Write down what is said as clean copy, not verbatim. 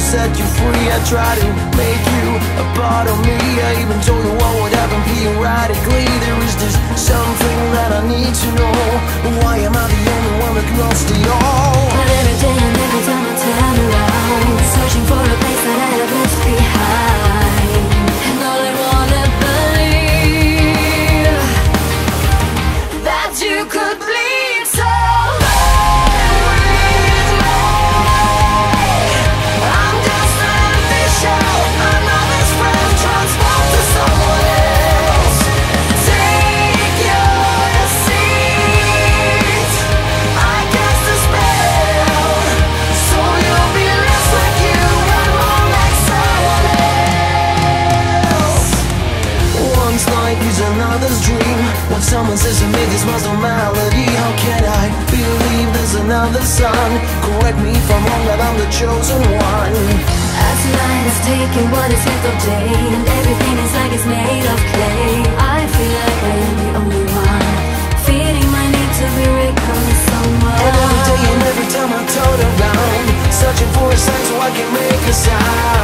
set you free. I try to make you a part of me. I even told you what would happen periodically. There is just something that I need to know. Why am I the only one that lost it all? But every day and every time I turn around, searching for a place that I have left behind. And all I wanna believe that you could bleed so. Another's dream. When someone says to me this was a melody, how can I believe there's another sun? Correct me if I'm wrong, that I'm the chosen one. As night has taken what is left of day, and everything is like it's made of clay, I feel like I'm the only one feeding my need to be reckoned with someone. And every day and every time I turn around, searching for a sign so I can make a sound.